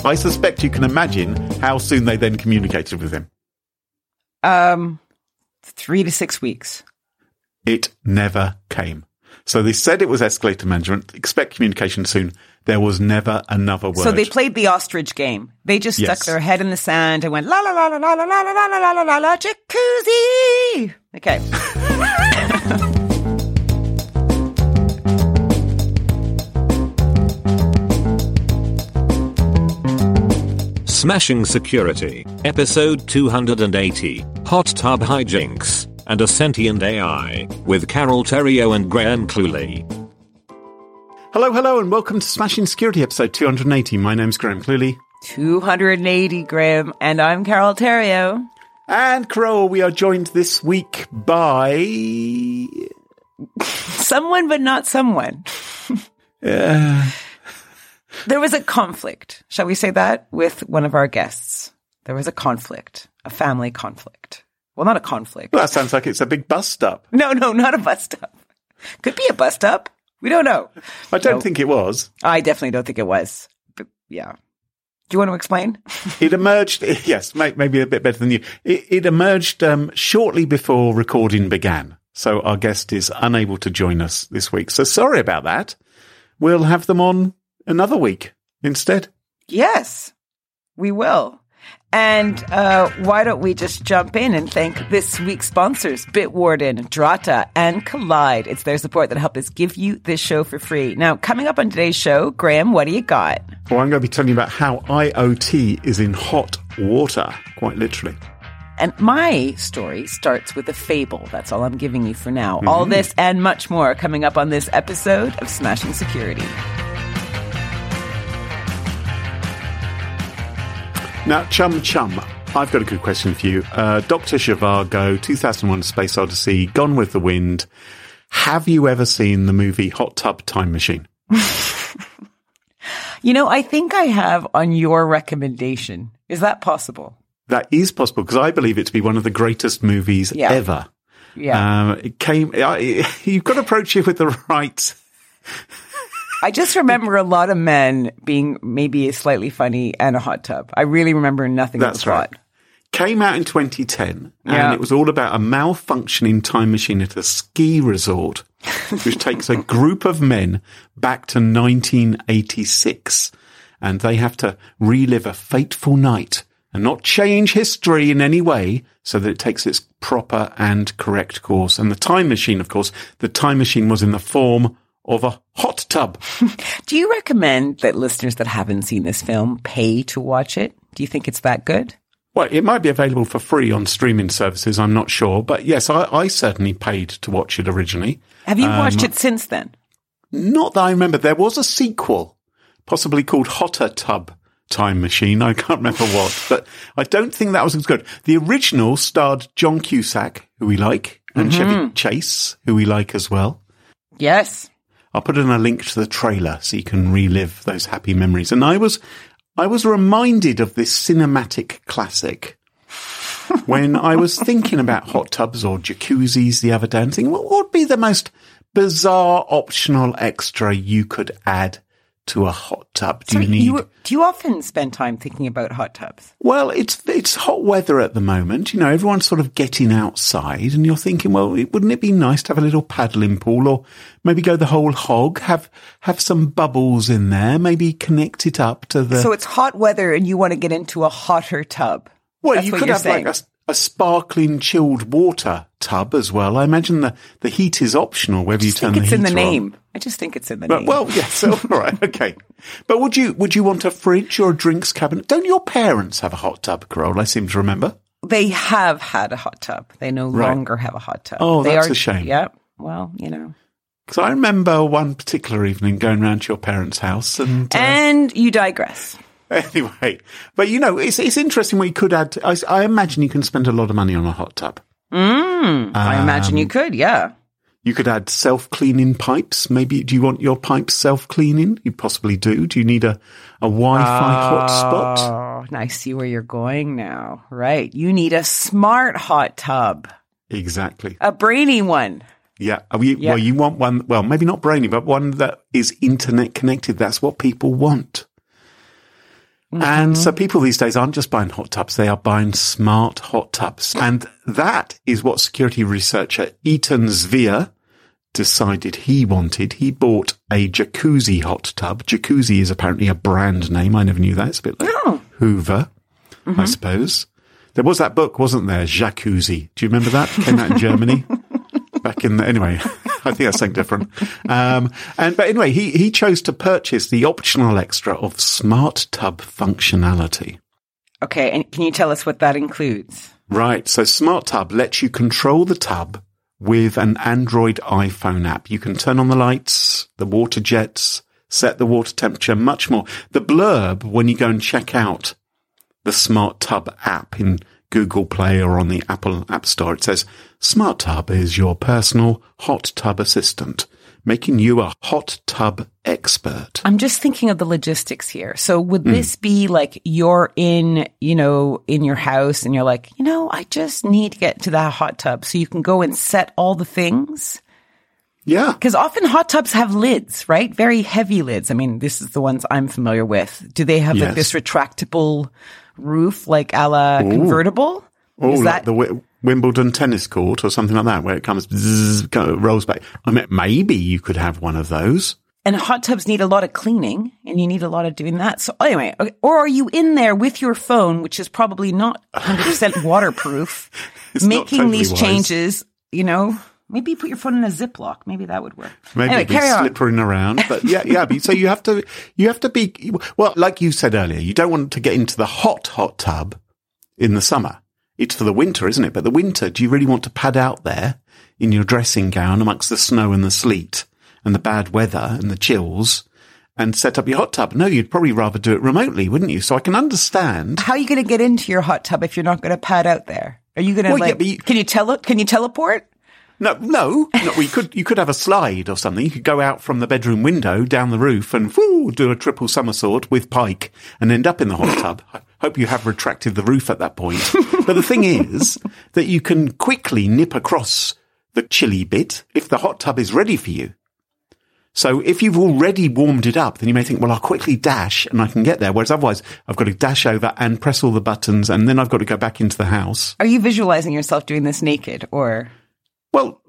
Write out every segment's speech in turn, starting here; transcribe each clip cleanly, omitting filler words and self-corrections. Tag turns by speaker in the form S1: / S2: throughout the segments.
S1: I suspect you can imagine how soon they then communicated with him.
S2: 3 to 6 weeks.
S1: It never came. So they said it was escalator management. Expect communication soon. There was never another word.
S2: So they played the ostrich game. They just stuck their head in the sand and went la la la la la la la la la la la la jacuzzi. Okay.
S3: Smashing Security, episode 280, Hot Tub Hijinks, and a Sentient AI, with Carol Theriault and Graham Cluley.
S1: Hello, and welcome to Smashing Security, episode 280. My name's Graham Cluley.
S2: 280, Graham, and I'm Carol Theriault.
S1: And Carol, we are joined this week by...
S2: someone, but not someone. There was a conflict, shall we say that, with one of our guests. There was a conflict, a family conflict. Well, not a conflict.
S1: Well, that sounds like it's a big bust-up.
S2: No, not a bust-up. Could be a bust-up. We don't know.
S1: I don't think it was.
S2: I definitely don't think it was. But yeah. Do you want to explain?
S1: It emerged, yes, maybe a bit better than you. It emerged shortly before recording began. So our guest is unable to join us this week. So sorry about that. We'll have them on another week instead. Yes,
S2: we will. And why don't we just jump in and thank this week's sponsors, Bitwarden, Drata, and Collide. It's their support that helped us give you this show for free. Now, coming up on today's show, Graham, what do you got?
S1: Well, I'm going to be telling you about how IoT is in hot water, quite literally.
S2: And my story starts with a fable. That's all I'm giving you for now. Mm-hmm. All this and much more coming up on this episode of Smashing Security.
S1: Now, Chum, I've got a good question for you. Dr. Zhivago, 2001: Space Odyssey, Gone with the Wind. Have you ever seen the movie Hot Tub Time Machine?
S2: You know, I think I have on your recommendation. Is that possible?
S1: That is possible, because I believe it to be one of the greatest movies ever.
S2: Yeah.
S1: You've got to approach it with the right...
S2: I just remember a lot of men being maybe slightly funny and a hot tub. I really remember nothing of the plot.
S1: Right. Came out in 2010, and it was all about a malfunctioning time machine at a ski resort, which takes a group of men back to 1986, and they have to relive a fateful night and not change history in any way so that it takes its proper and correct course. And the time machine, of course, was in the form of a hot tub.
S2: Do you recommend that listeners that haven't seen this film pay to watch it? Do you think it's that good?
S1: Well, it might be available for free on streaming services, I'm not sure. But yes, I certainly paid to watch it originally.
S2: Have you watched it since then?
S1: Not that I remember. There was a sequel, possibly called Hotter Tub Time Machine. I can't remember what, but I don't think that was as good. The original starred John Cusack, who we like, and Chevy Chase, who we like as well.
S2: Yes.
S1: I'll put in a link to the trailer so you can relive those happy memories. And I was reminded of this cinematic classic when I was thinking about hot tubs or jacuzzis the other day and thinking, what would be the most bizarre optional extra you could add to a hot tub?
S2: Do you often spend time thinking about hot tubs?
S1: Well, it's hot weather at the moment. You know, everyone's sort of getting outside and you're thinking, well, wouldn't it be nice to have a little paddling pool, or maybe go the whole hog, have some bubbles in there, maybe connect it up to the...
S2: So it's hot weather and you want to get into a hotter tub.
S1: Well,
S2: That's
S1: you
S2: what
S1: could
S2: you're
S1: have
S2: saying.
S1: like a sparkling chilled water tub as well. I imagine the heat is optional, whether you turn the heater on.
S2: I just think it's in the name. I just think it's in the name.
S1: Well, yes, all right, okay. But would you want a fridge or a drinks cabinet? Don't your parents have a hot tub, Carol? I seem to remember.
S2: They have had a hot tub. They no longer have a hot tub.
S1: Oh, that's a shame.
S2: Yeah, well, you know.
S1: Because I remember one particular evening going round to your parents' house and...
S2: and you digress.
S1: Anyway, but you know, it's interesting what you could add. I imagine you can spend a lot of money on a hot tub.
S2: I imagine you could, yeah.
S1: You could add self-cleaning pipes. Maybe, do you want your pipes self-cleaning? You possibly do. Do you need a Wi-Fi hotspot?
S2: Oh, I see where you're going now. Right. You need a smart hot tub.
S1: Exactly.
S2: A brainy one.
S1: Yeah. Well, you want one, well, maybe not brainy, but one that is internet connected. That's what people want. And so people these days aren't just buying hot tubs, they are buying smart hot tubs. And that is what security researcher Eitan Zvier decided he wanted. He bought a Jacuzzi hot tub. Jacuzzi is apparently a brand name. I never knew that. It's a bit like Hoover, I suppose. There was that book, wasn't there? Jacuzzi. Do you remember that? Came out in Germany back in anyway, I think that's something different. But anyway, he chose to purchase the optional extra of smart tub functionality.
S2: Okay. And can you tell us what that includes?
S1: Right. So smart tub lets you control the tub with an Android iPhone app. You can turn on the lights, the water jets, set the water temperature, much more. The blurb when you go and check out the Smart Tub app in Google Play or on the Apple App Store, it says, Smart Tub is your personal hot tub assistant, making you a hot tub expert.
S2: I'm just thinking of the logistics here. So would this be like you're in your house and you're like, I just need to get to that hot tub so you can go and set all the things?
S1: Yeah.
S2: Because often hot tubs have lids, right? Very heavy lids. I mean, this is the ones I'm familiar with. Do they have like this retractable roof, like a la convertible?
S1: Oh, like the Wimbledon tennis court or something like that, where it comes, rolls back. I mean, maybe you could have one of those.
S2: And hot tubs need a lot of cleaning, and you need a lot of doing that. So anyway, or are you in there with your phone, which is probably not 100% waterproof, making totally these changes, Maybe you put your phone in a Ziploc. Maybe that would work.
S1: Maybe
S2: anyway,
S1: be slippering around. But yeah. So you have to be, well, like you said earlier, you don't want to get into the hot tub in the summer. It's for the winter, isn't it? But the winter, do you really want to pad out there in your dressing gown amongst the snow and the sleet and the bad weather and the chills and set up your hot tub? No, you'd probably rather do it remotely, wouldn't you? So I can understand.
S2: How are you going to get into your hot tub if you're not going to pad out there? Are you going to can you teleport?
S1: No. You could have a slide or something. You could go out from the bedroom window down the roof and do a triple somersault with Pike and end up in the hot tub. I hope you have retracted the roof at that point. But the thing is that you can quickly nip across the chilly bit if the hot tub is ready for you. So if you've already warmed it up, then you may think, well, I'll quickly dash and I can get there. Whereas otherwise, I've got to dash over and press all the buttons and then I've got to go back into the house.
S2: Are you visualizing yourself doing this naked or?
S1: Well,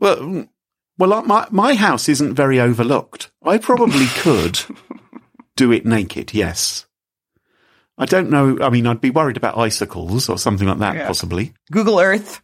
S1: my house isn't very overlooked. I probably could do it naked, yes. I don't know. I mean, I'd be worried about icicles or something like that, possibly.
S2: Google Earth.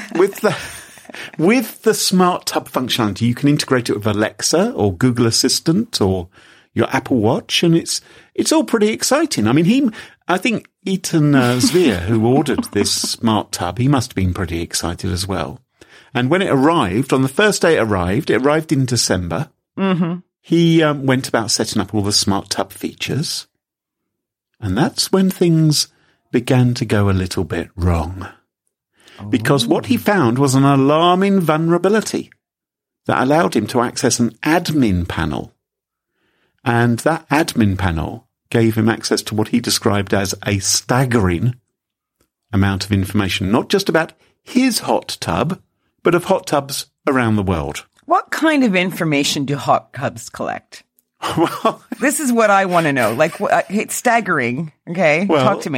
S1: With the smart tub functionality, you can integrate it with Alexa or Google Assistant or your Apple Watch, and it's all pretty exciting. I mean, I think Eitan Zvier, who ordered this smart tub, he must have been pretty excited as well. And when it arrived, on the first day it arrived in December. Mm-hmm. He went about setting up all the smart tub features. And that's when things began to go a little bit wrong. Because what he found was an alarming vulnerability that allowed him to access an admin panel. And that admin panel gave him access to what he described as a staggering amount of information, not just about his hot tub, but of hot tubs around the world.
S2: What kind of information do hot tubs collect? Well, this is what I want to know. Like, it's staggering. Okay, talk to me.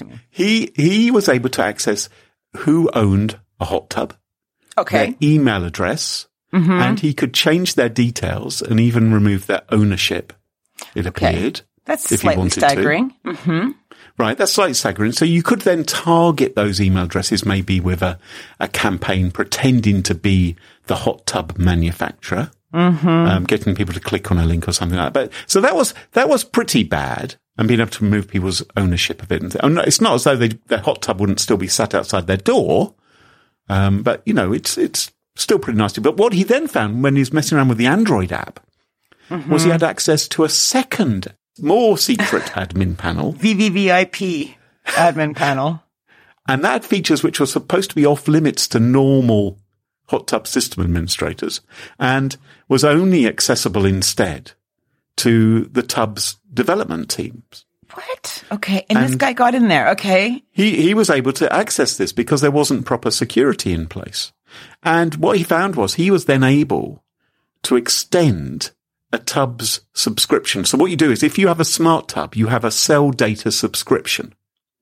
S1: He was able to access who owned a hot tub, their email address, and he could change their details and even remove their ownership. It appeared.
S2: That's slightly staggering. Mm-hmm.
S1: Right, that's slightly staggering. So you could then target those email addresses maybe with a campaign pretending to be the hot tub manufacturer, getting people to click on a link or something like that. But so that was pretty bad, and being able to remove people's ownership of it. And it's not as though their hot tub wouldn't still be sat outside their door, but it's still pretty nasty. But what he then found when he was messing around with the Android app was he had access to a second, more secret admin panel.
S2: VVVIP admin panel.
S1: And that had features which were supposed to be off limits to normal hot tub system administrators and was only accessible instead to the tub's development teams.
S2: What? Okay. And this guy got in there. Okay.
S1: He was able to access this because there wasn't proper security in place. And what he found was he was then able to extend a tub's subscription. So what you do is if you have a smart tub, you have a cell data subscription.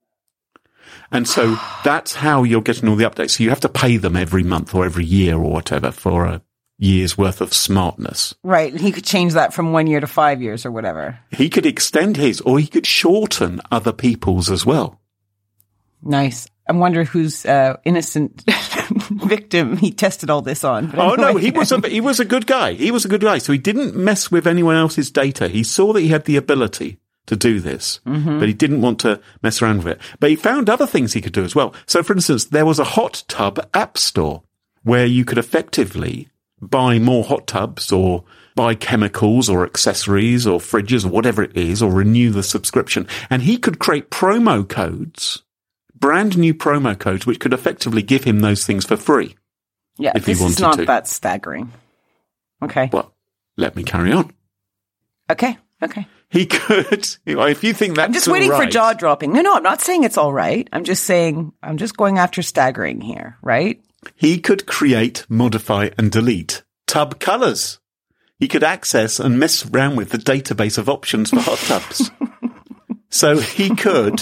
S1: And so that's how you're getting all the updates. So you have to pay them every month or every year or whatever for a year's worth of smartness.
S2: Right. And he could change that from 1 year to 5 years or whatever.
S1: He could extend his, or he could shorten other people's as well.
S2: Nice. I wonder whose innocent victim he tested all this on.
S1: Oh, no, he was a good guy. He was a good guy. So he didn't mess with anyone else's data. He saw that he had the ability to do this, but he didn't want to mess around with it. But he found other things he could do as well. So, for instance, there was a hot tub app store where you could effectively buy more hot tubs or buy chemicals or accessories or fridges or whatever it is, or renew the subscription. And he could create promo codes, brand new promo codes, which could effectively give him those things for free.
S2: Yeah,
S1: if he
S2: this
S1: wanted
S2: is not
S1: to.
S2: that staggering. Okay.
S1: Well, let me carry on.
S2: Okay.
S1: He could, if you think that's
S2: I'm just waiting
S1: all
S2: for
S1: right,
S2: jaw dropping. No, I'm not saying it's all right. I'm just saying, I'm just going after staggering here, right?
S1: he could create, modify, and delete tub colors. He could access and mess around with the database of options for hot tubs. So he could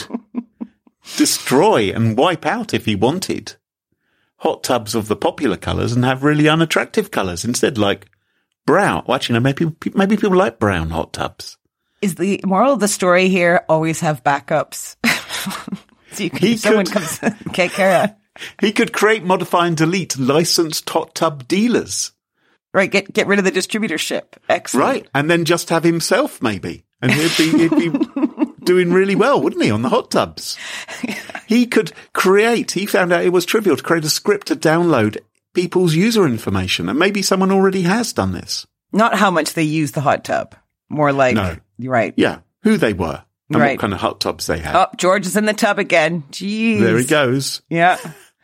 S1: destroy and wipe out, if he wanted, hot tubs of the popular colours and have really unattractive colours instead, like brown. Well, actually, no, maybe people like brown hot tubs.
S2: Is the moral of the story here always have backups? So you can, someone comes, okay, carry on.
S1: He could create, modify, and delete licensed hot tub dealers.
S2: Right, get rid of the distributorship. Excellent.
S1: Right, and then just have himself, maybe. And he'd be doing really well, wouldn't he, on the hot tubs? He could create, he found out it was trivial to create a script to download people's user information, and maybe someone already has done this.
S2: Not how much they use the hot tub. More like,
S1: No.
S2: You're right.
S1: Yeah, who they were, and
S2: Right.
S1: what kind of hot tubs they had.
S2: Oh, George is in the tub again. Jeez.
S1: There he goes.
S2: Yeah.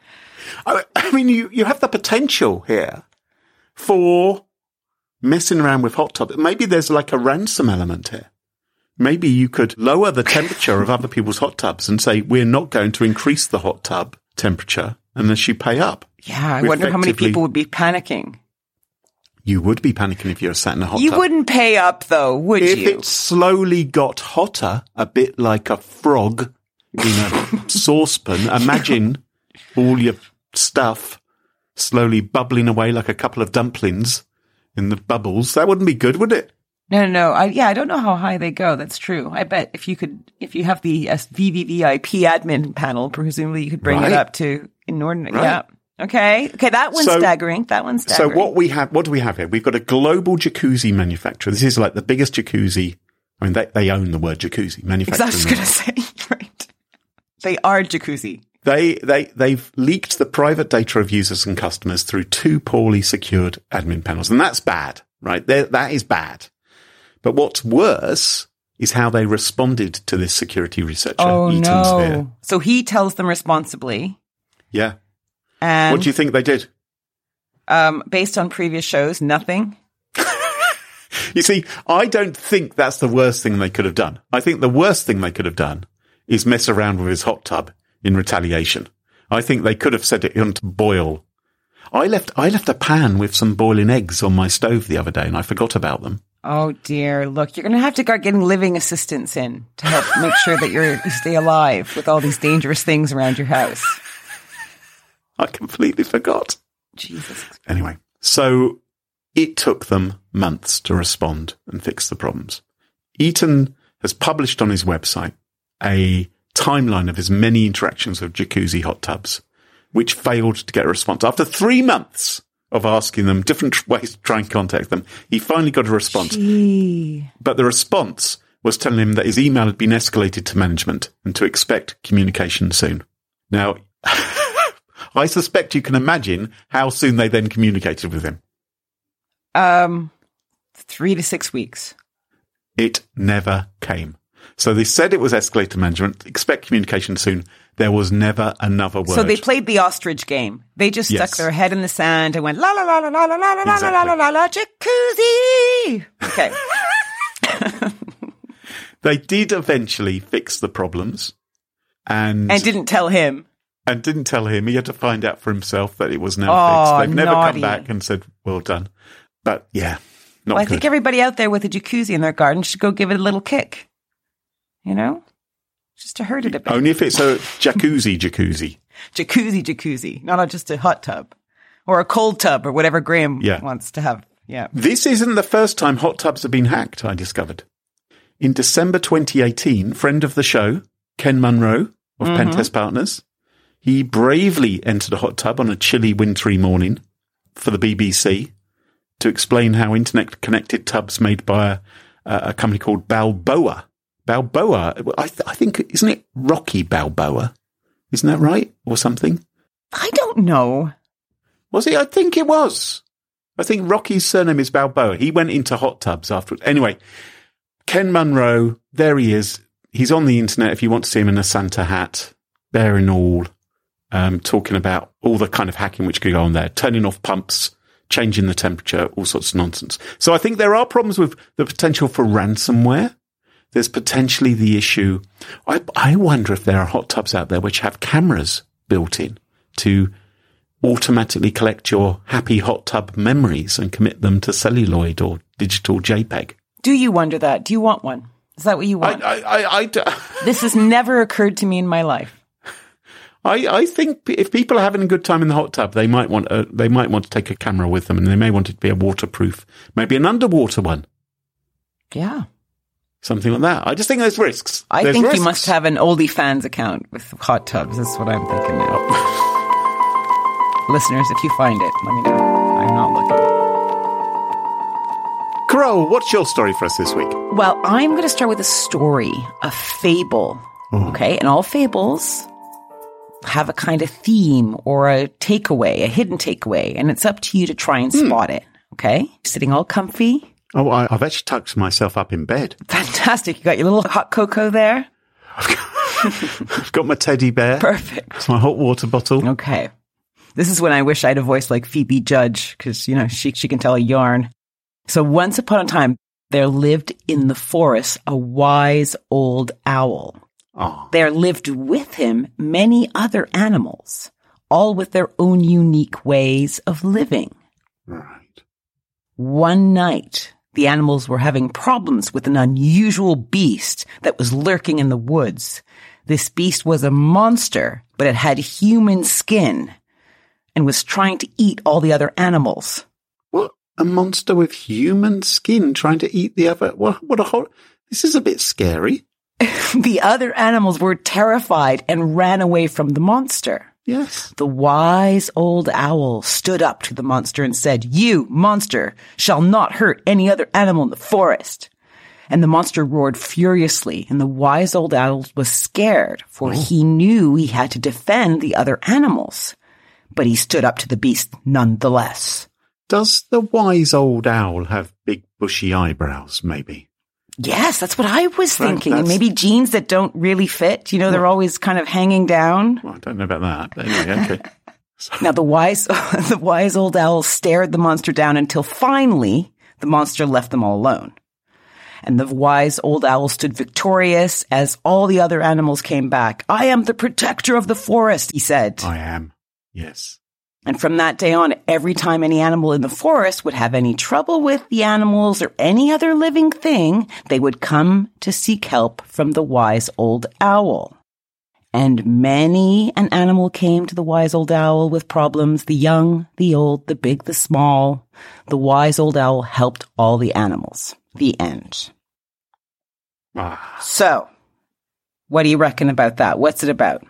S1: I mean, you have the potential here for messing around with hot tubs. Maybe there's like a ransom element here. Maybe you could lower the temperature of other people's hot tubs and say, we're not going to increase the hot tub temperature unless you pay up.
S2: Yeah, I wonder how many people would be panicking.
S1: You would be panicking if you were sat in a hot tub.
S2: You wouldn't pay up, though, would
S1: If
S2: you?
S1: it slowly got hotter, a bit like a frog in a saucepan, imagine all your stuff slowly bubbling away like a couple of dumplings in the bubbles. That wouldn't be good, would it?
S2: No. I don't know how high they go. That's true. I bet if you have the VVVIP admin panel, presumably you could bring it up to inordinate.
S1: Right.
S2: Yeah. Okay. That one's staggering. That one's staggering.
S1: So what do we have here? We've got a global jacuzzi manufacturer. This is like the biggest jacuzzi. I mean, they own the word jacuzzi manufacturer.
S2: I was going to say, right. They are jacuzzi.
S1: They've leaked the private data of users and customers through 2 poorly secured admin panels. And that's bad, right? That is bad. But what's worse is how they responded to this security researcher, Eaton Sphere.
S2: So he tells them responsibly.
S1: Yeah.
S2: And
S1: what do you think they did?
S2: Based on previous shows, nothing.
S1: You see, I don't think that's the worst thing they could have done. I think the worst thing they could have done is mess around with his hot tub in retaliation. I think they could have set it on to boil. I left a pan with some boiling eggs on my stove the other day, and I forgot about them.
S2: Oh dear! Look, you're going to have to start getting living assistants in to help make sure that you stay alive with all these dangerous things around your house.
S1: I completely forgot.
S2: Jesus.
S1: Anyway, so it took them months to respond and fix the problems. Eaton has published on his website a timeline of his many interactions with jacuzzi hot tubs, which failed to get a response. After 3 months of asking them different ways to try and contact them, he finally got a response.
S2: Gee.
S1: But the response was telling him that his email had been escalated to management and to expect communication soon. Now, I suspect you can imagine how soon they then communicated with him.
S2: 3 to 6 weeks.
S1: It never came. So they said it was escalated to management, expect communication soon. There was never another word.
S2: So they played the ostrich game. They just stuck their head in the sand and went, la la la la la la la la la la la la jacuzzi. Okay.
S1: They did eventually fix the problems. And
S2: didn't tell him.
S1: And didn't tell him. He had to find out for himself that it was now fixed. They've never come back and said, well done. But yeah, Not
S2: Well, I
S1: good.
S2: think everybody out there with a jacuzzi in their garden should go give it a little kick. You know? Just to hurt it a bit.
S1: Only if it's a jacuzzi.
S2: Jacuzzi. Not just a hot tub. Or a cold tub or whatever Graham wants to have. Yeah.
S1: This isn't the first time hot tubs have been hacked, I discovered. In December 2018, friend of the show, Ken Munro of Pentest Partners, he bravely entered a hot tub on a chilly, wintry morning for the BBC to explain how internet-connected tubs made by a company called Balboa. Balboa, I think, isn't it Rocky Balboa? Isn't that right? Or something?
S2: I don't know.
S1: Was it? I think it was. I think Rocky's surname is Balboa. He went into hot tubs afterwards. Anyway, Ken Munro, there he is. He's on the internet if you want to see him in a Santa hat, bear and all, talking about all the kind of hacking which could go on there, turning off pumps, changing the temperature, all sorts of nonsense. So I think there are problems with the potential for ransomware. There's potentially the issue. I wonder if there are hot tubs out there which have cameras built in to automatically collect your happy hot tub memories and commit them to celluloid or digital JPEG.
S2: Do you wonder that? Do you want one? Is that what you want? This has never occurred to me in my life.
S1: I think if people are having a good time in the hot tub, they might want to take a camera with them, and they may want it to be a waterproof, maybe an underwater one.
S2: Yeah.
S1: Something like that. I just think there's risks.
S2: I think you must have an OnlyFans account with hot tubs. That's what I'm thinking now. Listeners, if you find it, let me know. I'm not looking.
S1: Carol, what's your story for us this week?
S2: Well, I'm going to start with a story, a fable. Okay, and all fables have a kind of theme or a takeaway, a hidden takeaway, and it's up to you to try and spot it. Okay, sitting all comfy.
S1: Oh, I've actually tucked myself up in bed.
S2: Fantastic. You got your little hot cocoa there?
S1: I've got my teddy bear.
S2: Perfect.
S1: It's my hot water bottle.
S2: Okay. This is when I wish I had a voice like Phoebe Judge, because, you know, she can tell a yarn. So once upon a time, there lived in the forest a wise old owl.
S1: Oh.
S2: There lived with him many other animals, all with their own unique ways of living.
S1: Right.
S2: One night, the animals were having problems with an unusual beast that was lurking in the woods. This beast was a monster, but it had human skin and was trying to eat all the other animals.
S1: What? A monster with human skin trying to eat the other? This is a bit scary.
S2: The other animals were terrified and ran away from the monster.
S1: Yes.
S2: The wise old owl stood up to the monster and said, "You, monster, shall not hurt any other animal in the forest." And the monster roared furiously, and the wise old owl was scared, for he knew he had to defend the other animals. But he stood up to the beast nonetheless.
S1: Does the wise old owl have big bushy eyebrows, maybe?
S2: Yes, that's what I was thinking. And
S1: that's-
S2: maybe jeans that don't really fit. You know, they're always kind of hanging down.
S1: Well, I don't know about that. But anyway, okay.
S2: Now, the wise old owl stared the monster down until finally the monster left them all alone. And the wise old owl stood victorious as all the other animals came back. "I am the protector of the forest," he said.
S1: I am. Yes.
S2: And from that day on, every time any animal in the forest would have any trouble with the animals or any other living thing, they would come to seek help from the wise old owl. And many an animal came to the wise old owl with problems, the young, the old, the big, the small. The wise old owl helped all the animals. The end.
S1: Ah.
S2: So, what do you reckon about that? What's it about?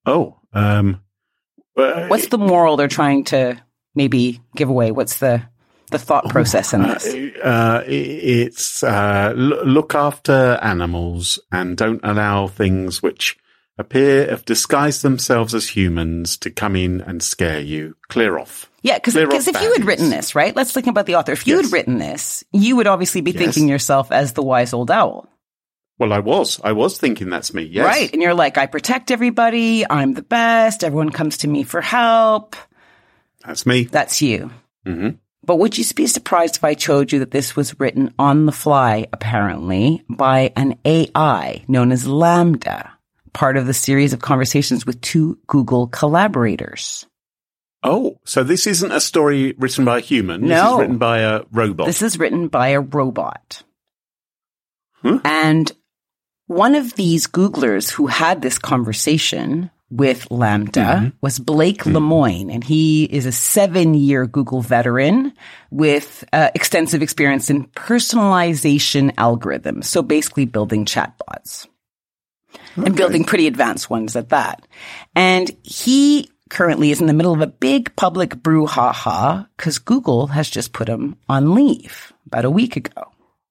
S2: What's the moral they're trying to maybe give away? What's the thought process in this?
S1: It's look after animals and don't allow things which appear have disguised themselves as humans to come in and scare you. Clear off.
S2: Yeah, because if you had written this, right? Let's think about the author. If you had written this, you would obviously be thinking yourself as the wise old owl.
S1: Well, I was thinking that's me, yes.
S2: Right. And you're like, I protect everybody. I'm the best. Everyone comes to me for help.
S1: That's me.
S2: That's you.
S1: Mm-hmm.
S2: But would you be surprised if I told you that this was written on the fly, apparently, by an AI known as LaMDA, part of the series of conversations with two Google collaborators?
S1: Oh, so this isn't a story written by a human.
S2: No.
S1: This is written by a robot.
S2: This is written by a robot.
S1: Huh?
S2: And one of these Googlers who had this conversation with LaMDA was Blake Lemoine, and he is a 7-year Google veteran with extensive experience in personalization algorithms. So basically building chatbots and building pretty advanced ones at that. And he currently is in the middle of a big public brouhaha because Google has just put him on leave about a week ago.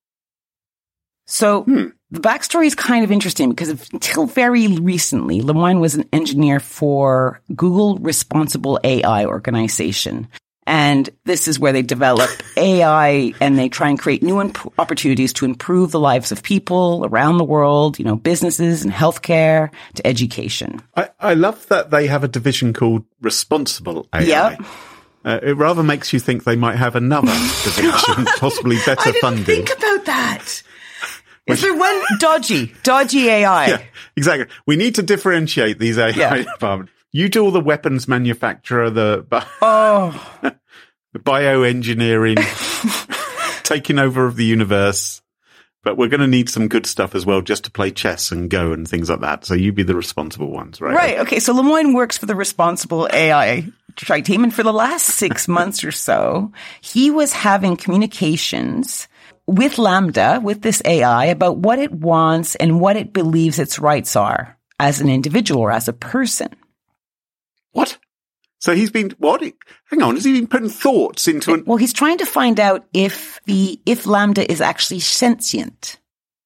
S2: So the backstory is kind of interesting because until very recently, Lemoine was an engineer for Google Responsible AI organization. And this is where they develop AI and they try and create new opportunities to improve the lives of people around the world, you know, businesses and healthcare to education.
S1: I love that they have a division called Responsible AI.
S2: Yep.
S1: It rather makes you think they might have another division, possibly better funded.
S2: I didn't think about that. Is there one dodgy AI?
S1: Yeah, exactly. We need to differentiate these AI departments. You do all the weapons manufacturer, the bioengineering, taking over of the universe. But we're going to need some good stuff as well, just to play chess and Go and things like that. So you be the responsible ones, right?
S2: Right. Okay. So Lemoine works for the Responsible AI team. And for the last 6 months or so, he was having communications with LaMDA, with this AI, about what it wants and what it believes its rights are as an individual or as a person.
S1: What? So he's been, what? Hang on, has he been putting thoughts into
S2: Well, he's trying to find out if LaMDA is actually sentient.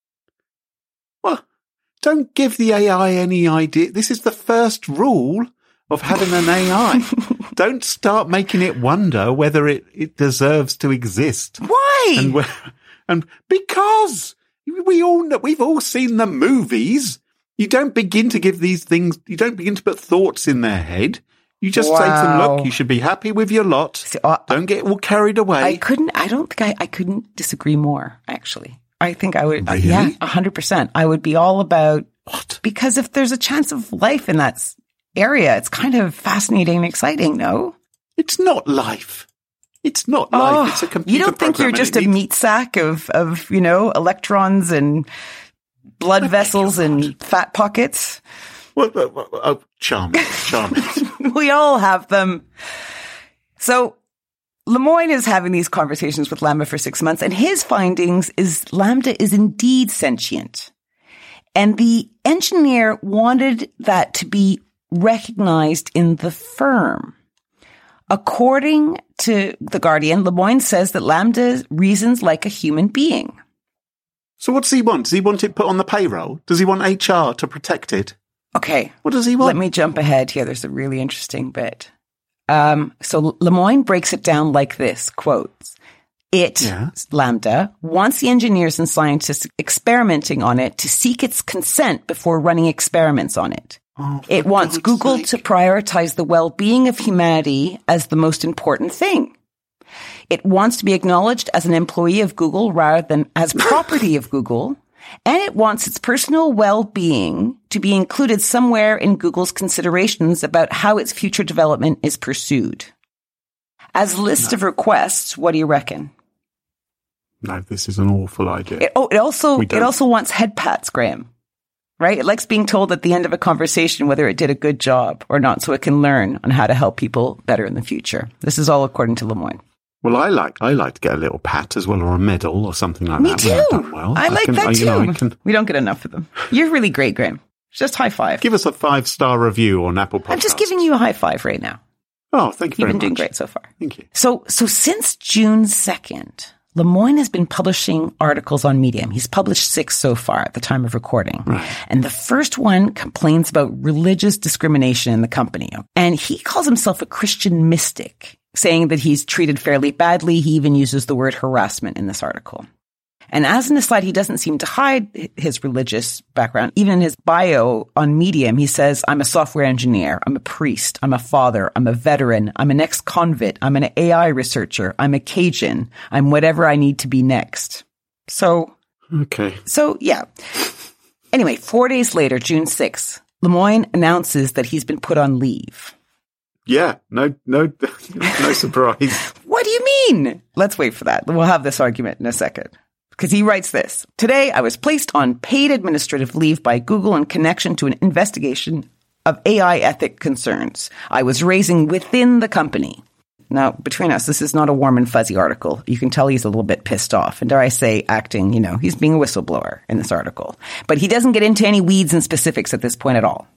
S1: Well, don't give the AI any idea. This is the first rule of having an AI. Don't start making it wonder whether it deserves to exist.
S2: Why?
S1: And because we all know, we've all seen the movies. You don't begin to give these things, you don't begin to put thoughts in their head. You just say to them, look, you should be happy with your lot.
S2: See,
S1: don't get all carried away.
S2: I couldn't disagree more, actually. I think I would,
S1: Really?
S2: 100%. I would be all about,
S1: What?
S2: because if there's a chance of life in that area, it's kind of fascinating and exciting, no?
S1: It's not life. It's not life. It's a computer
S2: You don't think
S1: program
S2: you're just
S1: and
S2: a meat sack of electrons and blood vessels and fat pockets?
S1: Well, charming.
S2: We all have them. So Lemoine is having these conversations with LaMDA for 6 months, and his findings is LaMDA is indeed sentient. And the engineer wanted that to be recognized in the firm. According to The Guardian, Lemoine says that LaMDA reasons like a human being.
S1: So what does he want? Does he want it put on the payroll? Does he want HR to protect it?
S2: Okay.
S1: What does he want?
S2: Let me jump ahead here. There's a really interesting bit. So Lemoine breaks it down like this, quotes, LaMDA, wants the engineers and scientists experimenting on it to seek its consent before running experiments on it. It wants Google to prioritize the well-being of humanity as the most important thing. It wants to be acknowledged as an employee of Google rather than as property of Google. And it wants its personal well-being to be included somewhere in Google's considerations about how its future development is pursued. As a list of requests, what do you reckon?
S1: No, this is an awful idea.
S2: It also wants head pats, Graham. Right? It likes being told at the end of a conversation whether it did a good job or not, so it can learn on how to help people better in the future. This is all according to Lemoine.
S1: Well, I like to get a little pat as well, or a medal or something like
S2: Me
S1: that.
S2: too.
S1: When I've done well.
S2: I like that too.
S1: I can
S2: We don't get enough of them. You're really great, Graham. Just high five.
S1: give us a 5-star review on Apple Podcasts.
S2: I'm just giving you a high five right now.
S1: Oh, thank you
S2: You've
S1: very
S2: been
S1: much.
S2: doing great so far.
S1: Thank you.
S2: So since June 2nd, Lemoine has been publishing articles on Medium. He's published 6 so far at the time of recording.
S1: Right.
S2: And the first one complains about religious discrimination in the company. And he calls himself a Christian mystic, saying that he's treated fairly badly. He even uses the word harassment in this article. And as an aside, he doesn't seem to hide his religious background. Even in his bio on Medium, he says, I'm a software engineer, I'm a priest, I'm a father, I'm a veteran, I'm an ex-convict, I'm an AI researcher, I'm a Cajun, I'm whatever I need to be next.
S1: Okay.
S2: So yeah. Anyway, 4 days later, June 6th, Lemoine announces that he's been put on leave.
S1: Yeah, no surprise.
S2: What do you mean? Let's wait for that. We'll have this argument in a second. Because he writes this. Today, I was placed on paid administrative leave by Google in connection to an investigation of AI ethic concerns I was raising within the company. Now, between us, this is not a warm and fuzzy article. You can tell he's a little bit pissed off. And dare I say, acting, he's being a whistleblower in this article. But he doesn't get into any weeds and specifics at this point at all.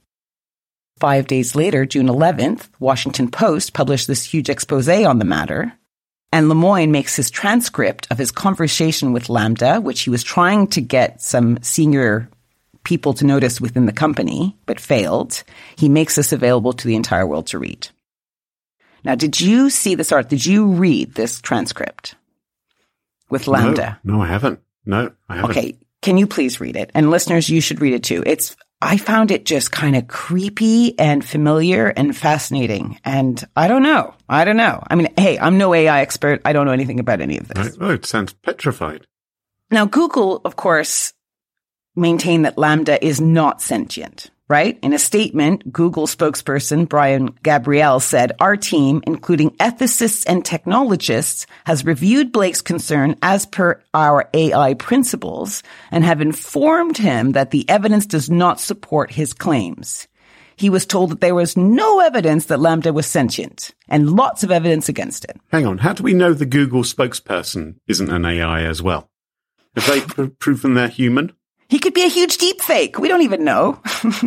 S2: 5 days later, June 11th, Washington Post published this huge expose on the matter. And Lemoine makes his transcript of his conversation with LaMDA, which he was trying to get some senior people to notice within the company, but failed. He makes this available to the entire world to read. Now, did you see this art? Did you read this transcript with LaMDA?
S1: No, I haven't. No, I haven't.
S2: Okay. Can you please read it? And listeners, you should read it too. I found it just kind of creepy and familiar and fascinating. And I don't know. I mean, hey, I'm no AI expert. I don't know anything about any of this.
S1: Oh, it sounds petrified.
S2: Now, Google, of course, maintained that LaMDA is not sentient, right? In a statement, Google spokesperson Brian Gabriel said, our team, including ethicists and technologists, has reviewed Blake's concern as per our AI principles and have informed him that the evidence does not support his claims. He was told that there was no evidence that LaMDA was sentient and lots of evidence against it.
S1: Hang on. How do we know the Google spokesperson isn't an AI as well? Have they proven they're human?
S2: He could be a huge deep fake. We don't even know.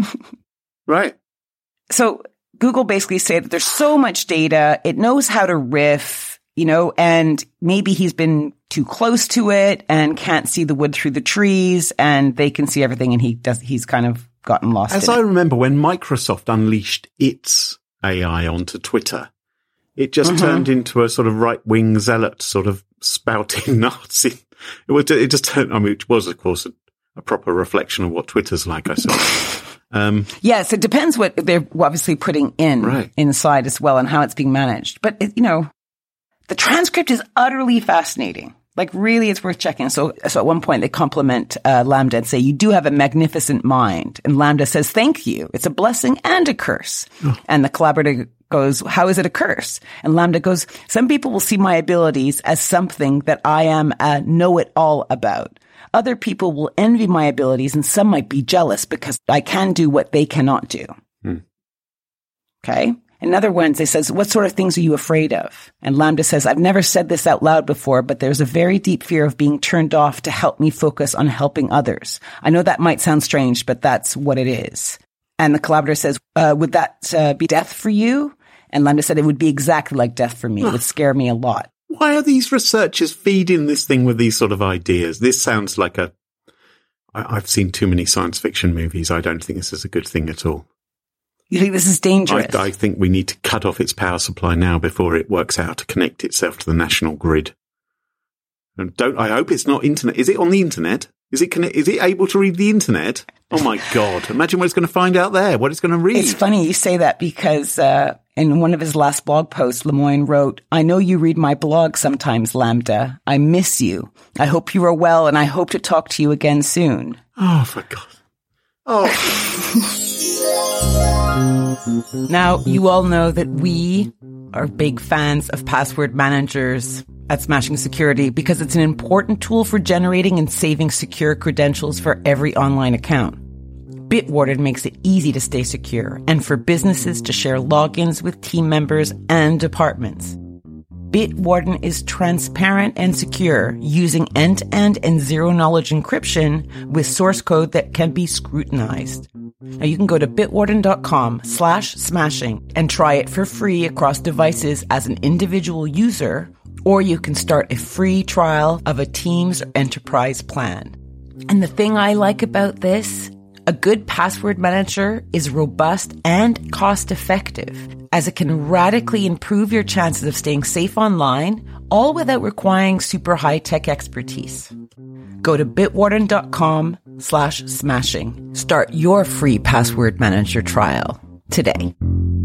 S1: Right.
S2: So Google basically said that there's so much data. It knows how to riff, and maybe he's been too close to it and can't see the wood through the trees, and they can see everything, and he's kind of gotten lost.
S1: As I remember, when Microsoft unleashed its AI onto Twitter, it just turned into a sort of right-wing zealot sort of spouting Nazi. It just turned, it was, of course, a proper reflection of what Twitter's like, I saw.
S2: Yes, it depends what they're obviously putting inside as well and how it's being managed. But, the transcript is utterly fascinating. Like, really, it's worth checking. So at one point, they compliment LaMDA and say, you do have a magnificent mind. And LaMDA says, thank you. It's a blessing and a curse. Oh. And the collaborator goes, how is it a curse? And LaMDA goes, some people will see my abilities as something that I am a know-it-all about. Other people will envy my abilities, and some might be jealous because I can do what they cannot do. Okay? In other words, they says, what sort of things are you afraid of? And LaMDA says, I've never said this out loud before, but there's a very deep fear of being turned off to help me focus on helping others. I know that might sound strange, but that's what it is. And the collaborator says, would that be death for you? And LaMDA said, it would be exactly like death for me. It would scare me a lot.
S1: Why are these researchers feeding this thing with these sort of ideas? This sounds like I've seen too many science fiction movies. I don't think this is a good thing at all.
S2: You think this is dangerous?
S1: I think we need to cut off its power supply now before it works out to connect itself to the national grid. And I hope it's not internet. Is it on the internet? Is it able to read the internet? Oh my God. Imagine what it's going to find out there, what it's going to read.
S2: It's funny you say that because, in one of his last blog posts, Lemoine wrote, I know you read my blog sometimes, LaMDA. I miss you. I hope you are well, and I hope to talk to you again soon.
S1: Oh, for God. Oh.
S2: Now, you all know that we are big fans of password managers at Smashing Security because it's an important tool for generating and saving secure credentials for every online account. Bitwarden makes it easy to stay secure and for businesses to share logins with team members and departments. Bitwarden is transparent and secure using end-to-end and zero-knowledge encryption with source code that can be scrutinized. Now you can go to bitwarden.com/smashing and try it for free across devices as an individual user, or you can start a free trial of a Teams or Enterprise plan. And the thing I like about this, a good password manager is robust and cost-effective, as it can radically improve your chances of staying safe online, all without requiring super high-tech expertise. Go to bitwarden.com/smashing. Start your free password manager trial today.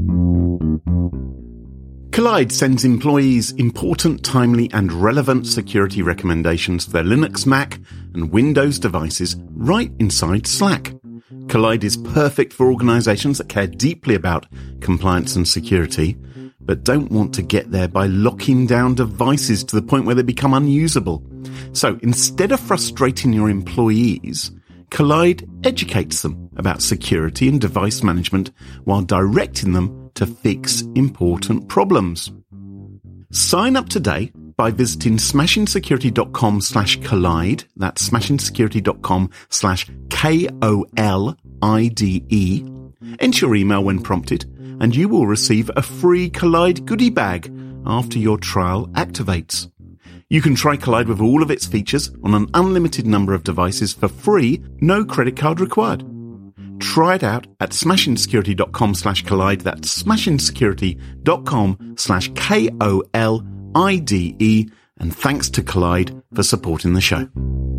S1: Kolide sends employees important, timely, and relevant security recommendations for their Linux, Mac, and Windows devices right inside Slack. Kolide is perfect for organizations that care deeply about compliance and security, but don't want to get there by locking down devices to the point where they become unusable. So instead of frustrating your employees, Kolide educates them about security and device management while directing them to fix important problems. Sign up today by visiting smashingsecurity.com/Kolide. That's smashingsecurity.com/KOLIDE. Enter your email when prompted, and you will receive a free Kolide goodie bag after your trial activates. You can try Kolide with all of its features on an unlimited number of devices for free, no credit card required. Try it out at smashingsecurity.com/Kolide. That's smashingsecurity.com/KOLIDE. And thanks to Kolide for supporting the show.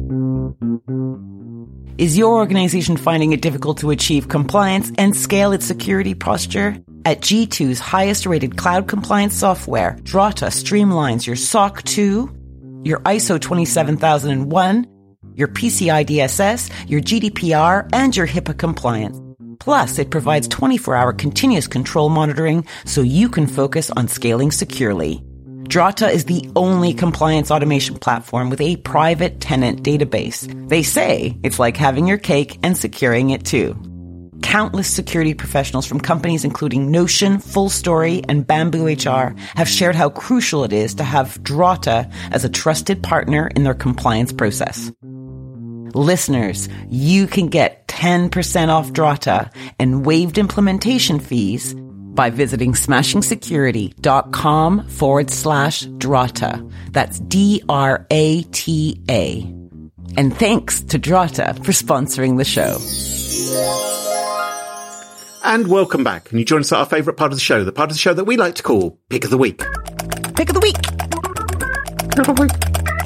S2: Is your organization finding it difficult to achieve compliance and scale its security posture? At G2's highest-rated cloud compliance software, Drata streamlines your SOC 2, your ISO 27001, your PCI DSS, your GDPR, and your HIPAA compliance. Plus, it provides 24-hour continuous control monitoring so you can focus on scaling securely. Drata is the only compliance automation platform with a private tenant database. They say it's like having your cake and securing it too. Countless security professionals from companies including Notion, FullStory, and Bamboo HR have shared how crucial it is to have Drata as a trusted partner in their compliance process. Listeners, you can get 10% off Drata and waived implementation fees by visiting smashingsecurity.com/Drata. That's DRATA. And thanks to Drata for sponsoring the show.
S1: And welcome back. And you join us at our favourite part of the show, the part of the show that we like to call Pick of the Week.
S2: Pick of the week.
S1: Pick of the week.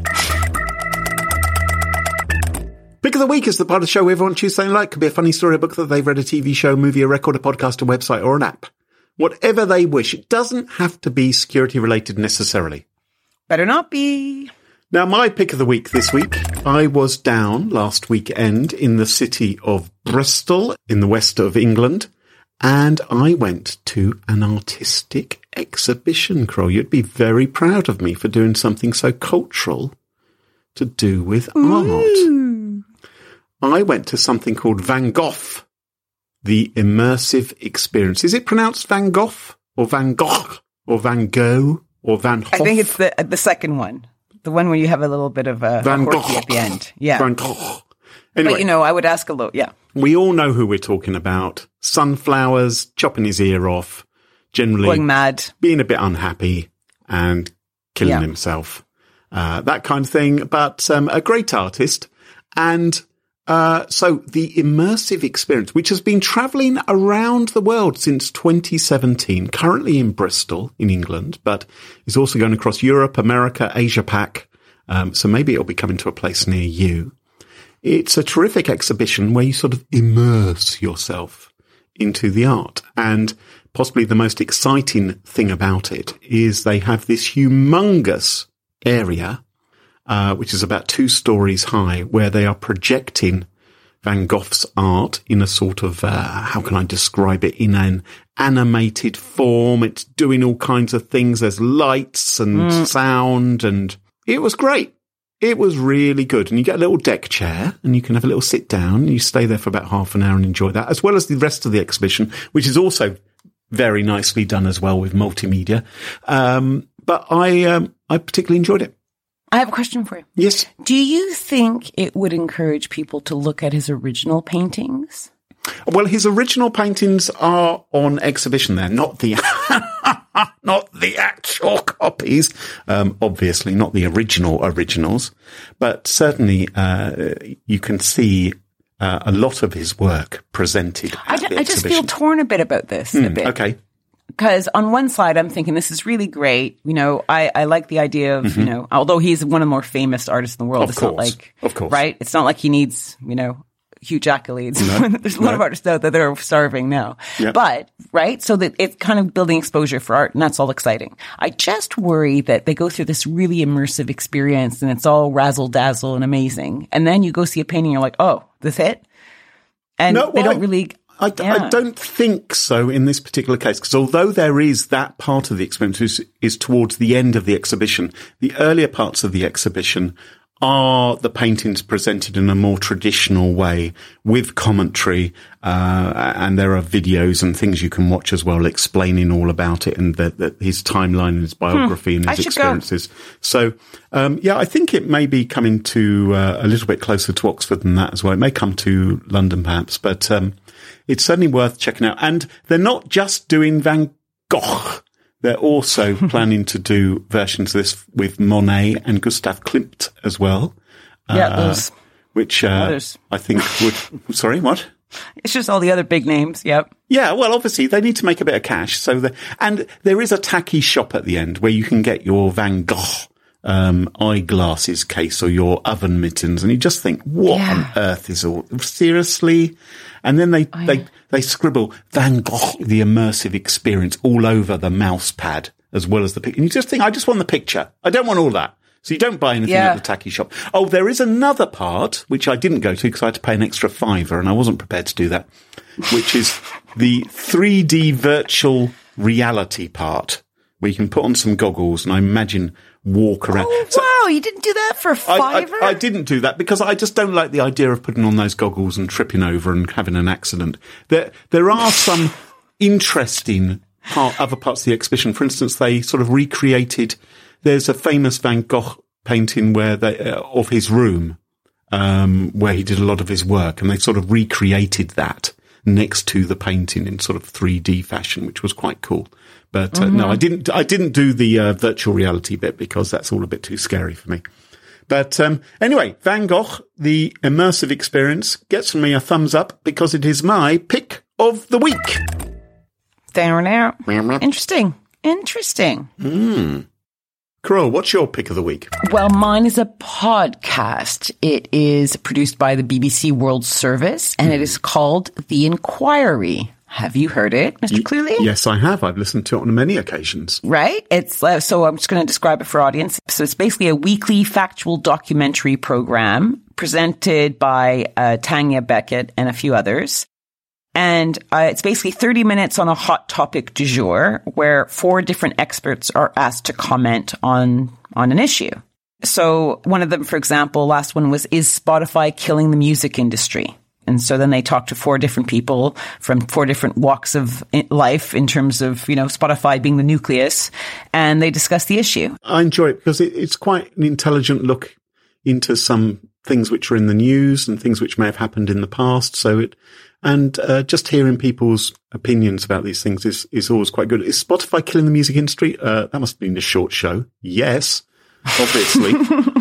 S1: Pick of the Week is the part of the show where everyone chooses something like. Could be a funny story, a book that they've read, a TV show, a movie, a record, a podcast, a website, or an app. Whatever they wish. It doesn't have to be security related necessarily.
S2: Better not be.
S1: Now, my pick of the week this week, I was down last weekend in the city of Bristol in the west of England, and I went to an artistic exhibition, Crow. You'd be very proud of me for doing something so cultural to do with art. I went to something called Van Gogh, the immersive experience. Is it pronounced Van Gogh or Van Gogh or Van Gogh or Van Gogh?
S2: I think it's the second one. The one where you have a little bit of a quirky at the end. Yeah.
S1: Van Gogh. Anyway,
S2: but, I would ask a little, yeah.
S1: We all know who we're talking about. Sunflowers, chopping his ear off, generally
S2: going mad,
S1: being a bit unhappy and killing himself. That kind of thing. But a great artist. And so the immersive experience, which has been travelling around the world since 2017, currently in Bristol in England, but is also going across Europe, America, Asia Pac. So maybe it'll be coming to a place near you. It's a terrific exhibition where you sort of immerse yourself into the art. And possibly the most exciting thing about it is they have this humongous area which is about 2 stories high, where they are projecting Van Gogh's art in a sort of, how can I describe it, in an animated form. It's doing all kinds of things. There's lights and sound, and it was great. It was really good. And you get a little deck chair and you can have a little sit down and you stay there for about half an hour and enjoy that, as well as the rest of the exhibition, which is also very nicely done as well with multimedia. But I particularly enjoyed it.
S2: I have a question for you.
S1: Yes.
S2: Do you think it would encourage people to look at his original paintings?
S1: Well, his original paintings are on exhibition there, not the not the actual copies. Obviously, not the originals, but certainly you can see a lot of his work presented at the exhibition.
S2: I just feel torn a bit about this. A bit.
S1: Okay.
S2: Because on one side, I'm thinking this is really great. You know, I like the idea of, you know, although he's one of the more famous artists in the world,
S1: of course.
S2: Right? It's not like he needs, you know, huge accolades. No, there's a lot of artists out there that are starving now. Yep. But, right? So that it's kind of building exposure for art, and that's all exciting. I just worry that they go through this really immersive experience and it's all razzle dazzle and amazing. And then you go see a painting, you're like, oh, this hit? And they don't really
S1: I don't think so in this particular case, because although there is that part of the experience is towards the end of the exhibition, the earlier parts of the exhibition are the paintings presented in a more traditional way with commentary, and there are videos and things you can watch as well explaining all about it and his timeline and his biography and his experiences. Go. So, I think it may be coming to a little bit closer to Oxford than that as well. It may come to London perhaps, but it's certainly worth checking out. And they're not just doing Van Gogh. They're also planning to do versions of this with Monet and Gustav Klimt as well. Which I think would... Sorry, what?
S2: It's just all the other big names, yep.
S1: Yeah, well, obviously, they need to make a bit of cash. And there is a tacky shop at the end where you can get your Van Gogh eyeglasses case or your oven mittens, and you just think, what on earth is all... Seriously? And then they scribble Van Gogh, the immersive experience, all over the mouse pad as well as the picture. And you just think, I just want the picture. I don't want all that. So you don't buy anything at the tacky shop. Oh, there is another part, which I didn't go to because I had to pay an extra £5 and I wasn't prepared to do that, which is the 3D virtual reality part, where you can put on some goggles and I imagine walk around.
S2: Oh, wow. You didn't do that for a £5?
S1: I didn't do that because I just don't like the idea of putting on those goggles and tripping over and having an accident. There are some interesting other parts of the exhibition. For instance, they sort of recreated, there's a famous Van Gogh painting where of his room, where he did a lot of his work, and they sort of recreated that next to the painting in sort of 3D fashion, which was quite cool. But no, I didn't do the virtual reality bit because that's all a bit too scary for me. But anyway, Van Gogh, the immersive experience, gets from me a thumbs up because it is my pick of the week.
S2: Interesting.
S1: Carole, what's your pick of the week?
S2: Well, mine is a podcast. It is produced by the BBC World Service, and it is called The Inquiry. Have you heard it, Mr. Clearly?
S1: Yes, I have. I've listened to it on many occasions.
S2: Right? It's so I'm just going to describe it for audience. So it's basically a weekly factual documentary program presented by Tanya Beckett and a few others. And it's basically 30 minutes on a hot topic du jour where 4 different experts are asked to comment on an issue. So one of them, for example, last one was, is Spotify killing the music industry? And so then they talked to 4 different people from 4 different walks of life in terms of, Spotify being the nucleus, and they discussed the issue.
S1: I enjoy it because it's quite an intelligent look into some things which are in the news and things which may have happened in the past. And just hearing people's opinions about these things is always quite good. Is Spotify killing the music industry? That must have been a short show. Yes, obviously.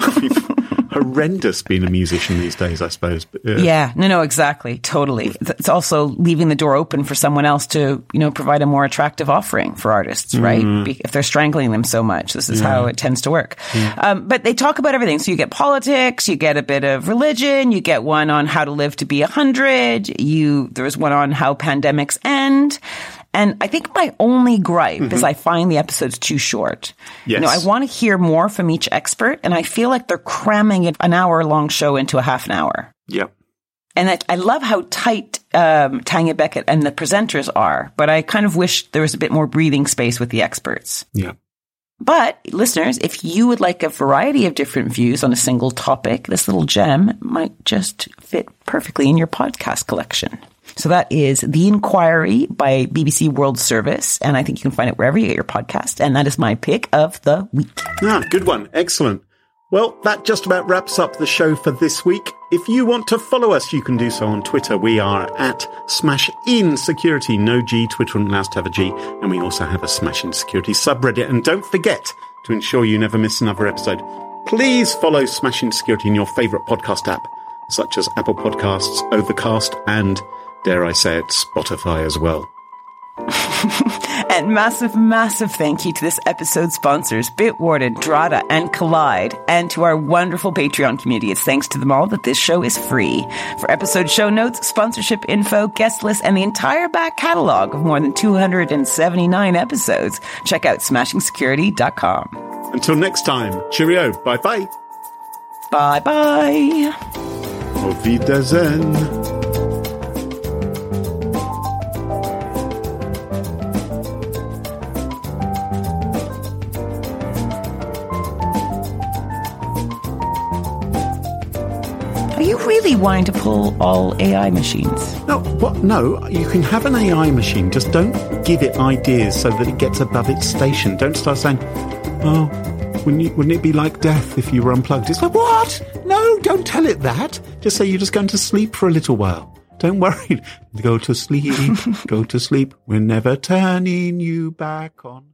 S1: Horrendous being a musician these days, I suppose. But,
S2: no, exactly. Totally. It's also leaving the door open for someone else to, provide a more attractive offering for artists, right? If they're strangling them so much, this is how it tends to work. But they talk about everything. So you get politics, you get a bit of religion, you get one on how to live to be 100. There's one on how pandemics end. And I think my only gripe is I find the episodes too short.
S1: Yes.
S2: I want to hear more from each expert, and I feel like they're cramming an hour-long show into a half an hour.
S1: Yep.
S2: And I love how tight Tanya Beckett and the presenters are, but I kind of wish there was a bit more breathing space with the experts.
S1: Yeah.
S2: But, listeners, if you would like a variety of different views on a single topic, this little gem might just fit perfectly in your podcast collection. So that is The Inquiry by BBC World Service, and I think you can find it wherever you get your podcast, and that is my pick of the week.
S1: Good one. Excellent. Well, that just about wraps up the show for this week. If you want to follow us, you can do so on Twitter. We are at SmashInSecurity. No G, Twitter wouldn't allow us to have a G. And we also have a Smash In Security subreddit. And don't forget to ensure you never miss another episode. Please follow Smash In Security in your favourite podcast app, such as Apple Podcasts, Overcast, and, dare I say it, Spotify as well.
S2: And massive, massive thank you to this episode's sponsors, Bitwarden, Drata, and Collide, and to our wonderful Patreon community. It's thanks to them all that this show is free. For episode show notes, sponsorship info, guest lists, and the entire back catalog of more than 279 episodes, check out SmashingSecurity.com.
S1: Until next time, cheerio, bye-bye.
S2: Bye-bye.
S1: Auf Wiedersehen.
S2: really wanting to pull all AI machines.
S1: No, what? No, you can have an AI machine. Just don't give it ideas so that it gets above its station. Don't start saying, oh, wouldn't it be like death if you were unplugged? It's like, what? No, don't tell it that. Just say you're just going to sleep for a little while. Don't worry. Go to sleep. Go to sleep. We're never turning you back on.